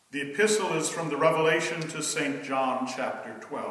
The epistle is from the Revelation to St. John, chapter 12.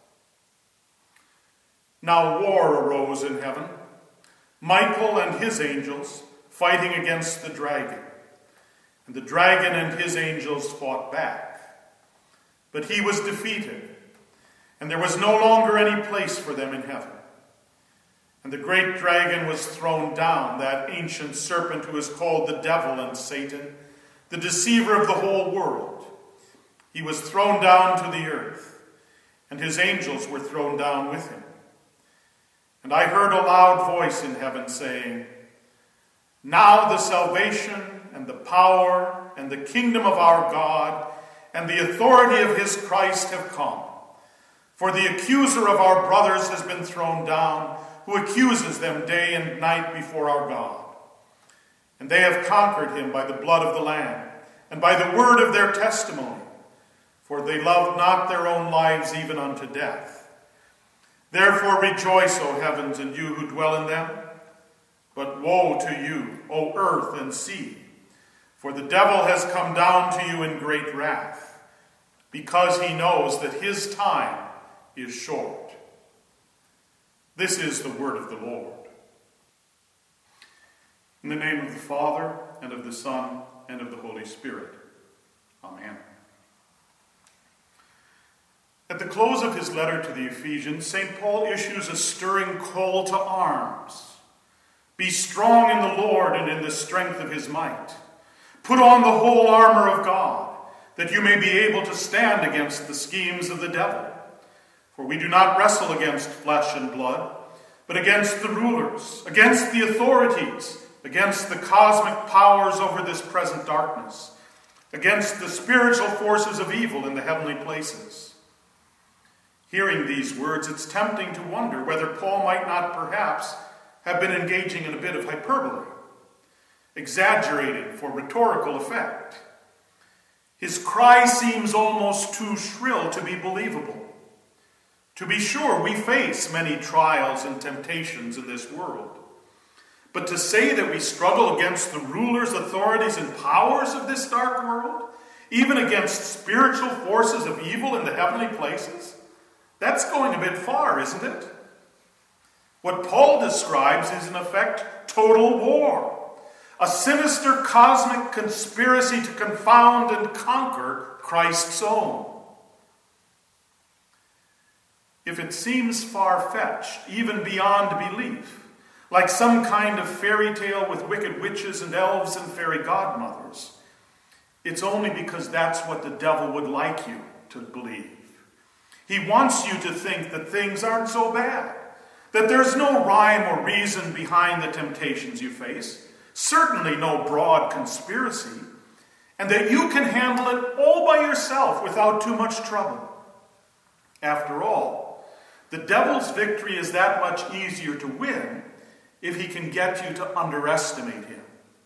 Now war arose in heaven, Michael and his angels fighting against the dragon. And the dragon and his angels fought back. But he was defeated, and there was no longer any place for them in heaven. And the great dragon was thrown down, that ancient serpent who is called the devil and Satan, the deceiver of the whole world. He was thrown down to the earth, and his angels were thrown down with him. And I heard a loud voice in heaven saying, Now the salvation and the power and the kingdom of our God and the authority of his Christ have come. For the accuser of our brothers has been thrown down, who accuses them day and night before our God. And they have conquered him by the blood of the Lamb and by the word of their testimony, for they loved not their own lives even unto death. Therefore rejoice, O heavens, and you who dwell in them. But woe to you, O earth and sea, for the devil has come down to you in great wrath, because he knows that his time is short. This is the word of the Lord. In the name of the Father, and of the Son, and of the Holy Spirit. Amen. At the close of his letter to the Ephesians, St. Paul issues a stirring call to arms. Be strong in the Lord and in the strength of his might. Put on the whole armor of God, that you may be able to stand against the schemes of the devil. For we do not wrestle against flesh and blood, but against the rulers, against the authorities, against the cosmic powers over this present darkness, against the spiritual forces of evil in the heavenly places. Hearing these words, it's tempting to wonder whether Paul might not perhaps have been engaging in a bit of hyperbole, exaggerating for rhetorical effect. His cry seems almost too shrill to be believable. To be sure, we face many trials and temptations in this world. But to say that we struggle against the rulers, authorities, and powers of this dark world, even against spiritual forces of evil in the heavenly places, that's going a bit far, isn't it? What Paul describes is, in effect, total war, a sinister cosmic conspiracy to confound and conquer Christ's own. If it seems far-fetched, even beyond belief, like some kind of fairy tale with wicked witches and elves and fairy godmothers, it's only because that's what the devil would like you to believe. He wants you to think that things aren't so bad, that there's no rhyme or reason behind the temptations you face, certainly no broad conspiracy, and that you can handle it all by yourself without too much trouble. After all, the devil's victory is that much easier to win if he can get you to underestimate him.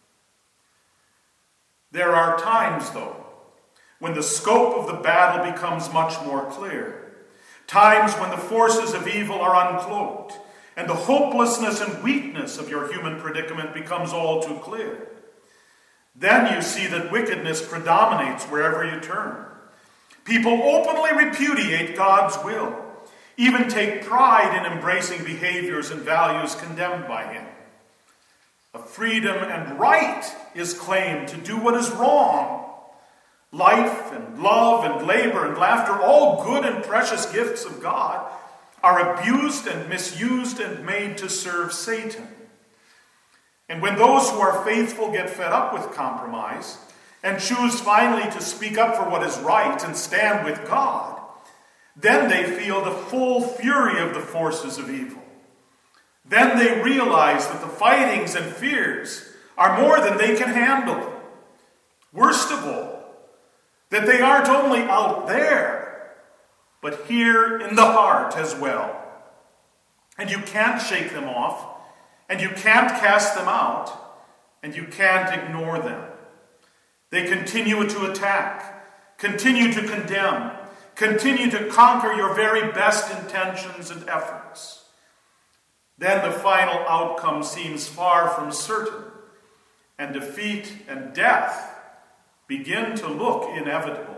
There are times, though, when the scope of the battle becomes much more clear. Times when the forces of evil are uncloaked, and the hopelessness and weakness of your human predicament becomes all too clear. Then you see that wickedness predominates wherever you turn. People openly repudiate God's will, even take pride in embracing behaviors and values condemned by him. A freedom and right is claimed to do what is wrong. Life and love and labor and laughter, all good and precious gifts of God, are abused and misused and made to serve Satan. And when those who are faithful get fed up with compromise and choose finally to speak up for what is right and stand with God, then they feel the full fury of the forces of evil. Then they realize that the fightings and fears are more than they can handle. Worst of all, that they aren't only out there, but here in the heart as well. And you can't shake them off, and you can't cast them out, and you can't ignore them. They continue to attack, continue to condemn, continue to conquer your very best intentions and efforts. Then the final outcome seems far from certain, and defeat and death begin to look inevitable.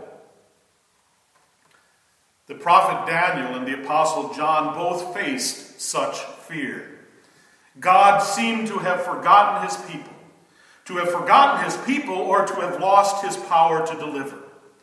The prophet Daniel and the apostle John both faced such fear. God seemed to have forgotten his people, or to have lost his power to deliver.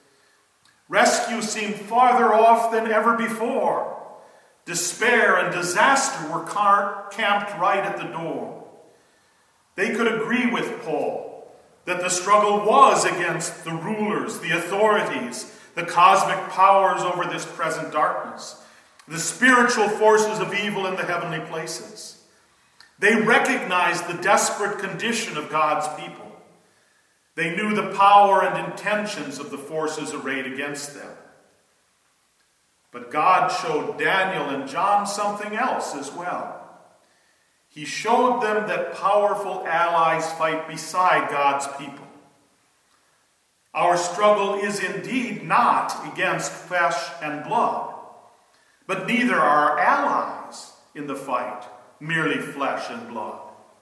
Rescue seemed farther off than ever before. Despair and disaster were camped right at the door. They could agree with Paul that the struggle was against the rulers, the authorities, the cosmic powers over this present darkness, the spiritual forces of evil in the heavenly places. They recognized the desperate condition of God's people. They knew the power and intentions of the forces arrayed against them. But God showed Daniel and John something else as well. He showed them that powerful allies fight beside God's people. Our struggle is indeed not against flesh and blood, but neither are our allies in the fight merely flesh and blood.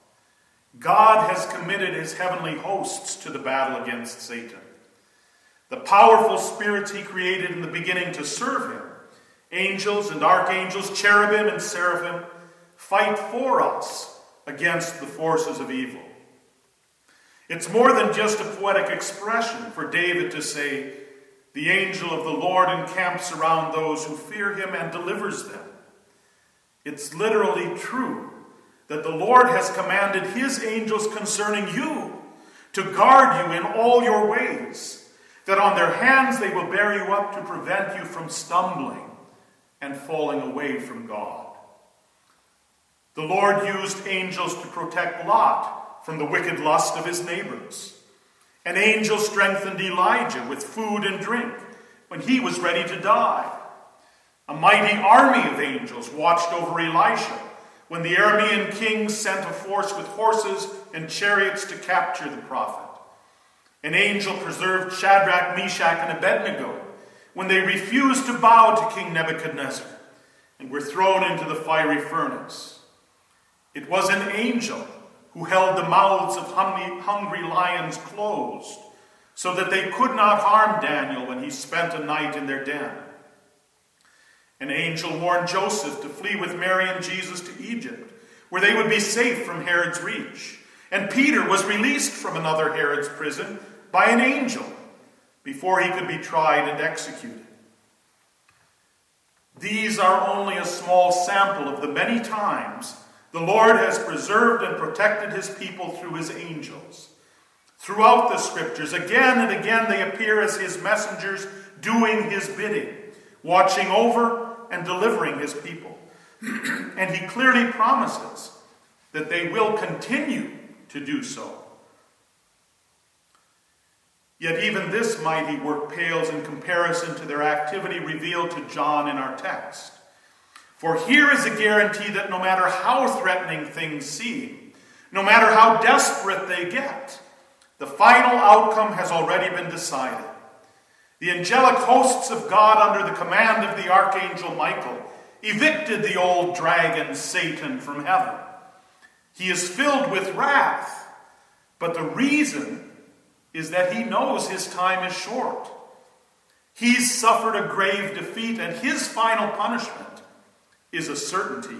God has committed his heavenly hosts to the battle against Satan. The powerful spirits he created in the beginning to serve him, angels and archangels, cherubim and seraphim, fight for us against the forces of evil. It's more than just a poetic expression for David to say, "The angel of the Lord encamps around those who fear him and delivers them." It's literally true that the Lord has commanded his angels concerning you to guard you in all your ways, that on their hands they will bear you up to prevent you from stumbling and falling away from God. The Lord used angels to protect Lot from the wicked lust of his neighbors. An angel strengthened Elijah with food and drink when he was ready to die. A mighty army of angels watched over Elisha when the Aramean king sent a force with horses and chariots to capture the prophet. An angel preserved Shadrach, Meshach, and Abednego when they refused to bow to King Nebuchadnezzar and were thrown into the fiery furnace. It was an angel who held the mouths of hungry lions closed so that they could not harm Daniel when he spent a night in their den. An angel warned Joseph to flee with Mary and Jesus to Egypt, where they would be safe from Herod's reach. And Peter was released from another Herod's prison by an angel before he could be tried and executed. These are only a small sample of the many times the Lord has preserved and protected his people through his angels. Throughout the scriptures, again and again, they appear as his messengers doing his bidding, watching over and delivering his people. And he clearly promises that they will continue to do so. Yet even this mighty work pales in comparison to their activity revealed to John in our text. For here is a guarantee that no matter how threatening things seem, no matter how desperate they get, the final outcome has already been decided. The angelic hosts of God under the command of the archangel Michael evicted the old dragon Satan from heaven. He is filled with wrath, but the reason is that he knows his time is short. He's suffered a grave defeat, and his final punishment is a certainty.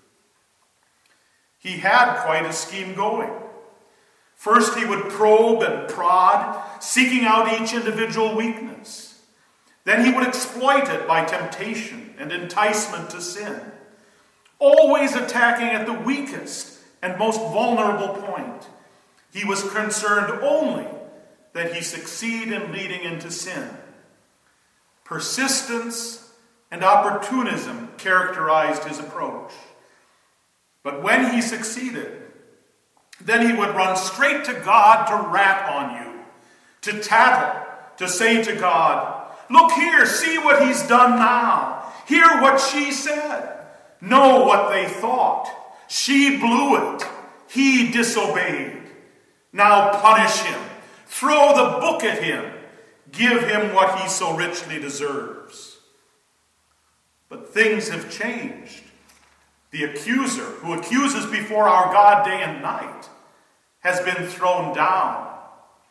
He had quite a scheme going. First, he would probe and prod, seeking out each individual weakness. Then he would exploit it by temptation and enticement to sin, always attacking at the weakest and most vulnerable point. He was concerned only that he succeed in leading into sin. Persistence and opportunism characterized his approach. But when he succeeded, then he would run straight to God to rat on you, to tattle, to say to God, "Look here, see what he's done now. Hear what she said. Know what they thought. She blew it. He disobeyed. Now punish him. Throw the book at him. Give him what he so richly deserves." But things have changed. The accuser, who accuses before our God day and night, has been thrown down.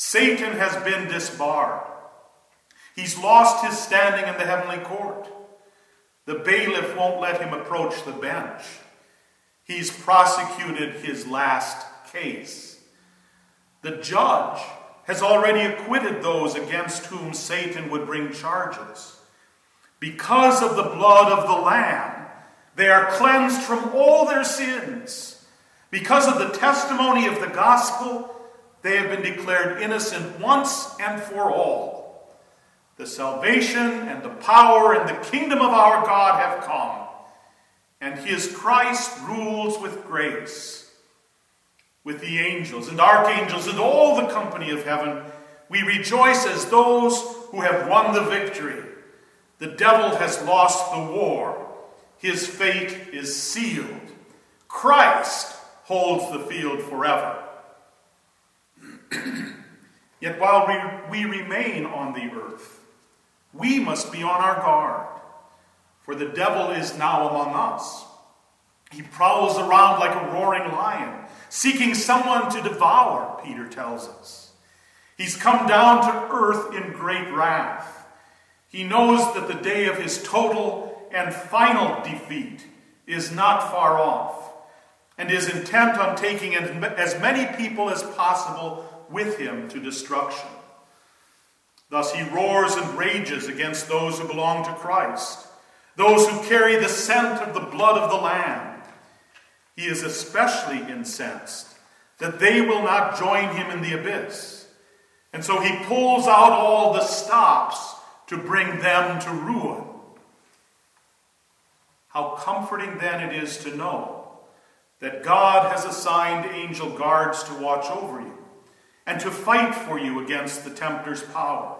Satan has been disbarred. He's lost his standing in the heavenly court. The bailiff won't let him approach the bench. He's prosecuted his last case. The judge has already acquitted those against whom Satan would bring charges. Because of the blood of the Lamb, they are cleansed from all their sins. Because of the testimony of the gospel, they have been declared innocent once and for all. The salvation and the power and the kingdom of our God have come, and his Christ rules with grace. With the angels and archangels and all the company of heaven, we rejoice as those who have won the victory. The devil has lost the war. His fate is sealed. Christ holds the field forever. Yet while we remain on the earth, we must be on our guard, for the devil is now among us. He prowls around like a roaring lion, seeking someone to devour, Peter tells us. He's come down to earth in great wrath. He knows that the day of his total and final defeat is not far off, and is intent on taking as many people as possible with him to destruction. Thus he roars and rages against those who belong to Christ, those who carry the scent of the blood of the Lamb. He is especially incensed that they will not join him in the abyss. And so he pulls out all the stops to bring them to ruin. How comforting then it is to know that God has assigned angel guards to watch over you and to fight for you against the tempter's power.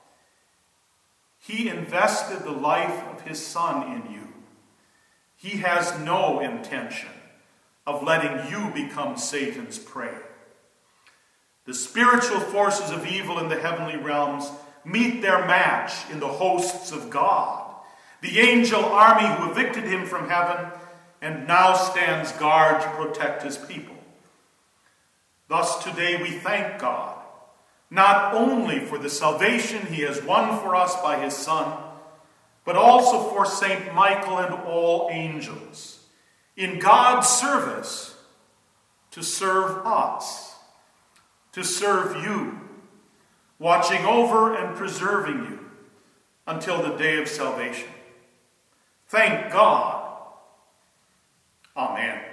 He invested the life of his Son in you. He has no intention of letting you become Satan's prey. The spiritual forces of evil in the heavenly realms meet their match in the hosts of God, the angel army who evicted him from heaven and now stands guard to protect his people. Thus today we thank God, not only for the salvation he has won for us by his Son, but also for Saint Michael and all angels, in God's service to serve us, to serve you, watching over and preserving you until the day of salvation. Thank God. Amen.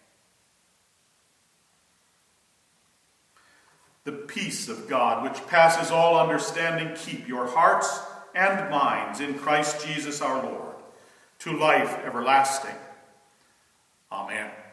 The peace of God, which passes all understanding, keep your hearts and minds in Christ Jesus our Lord, to life everlasting. Amen.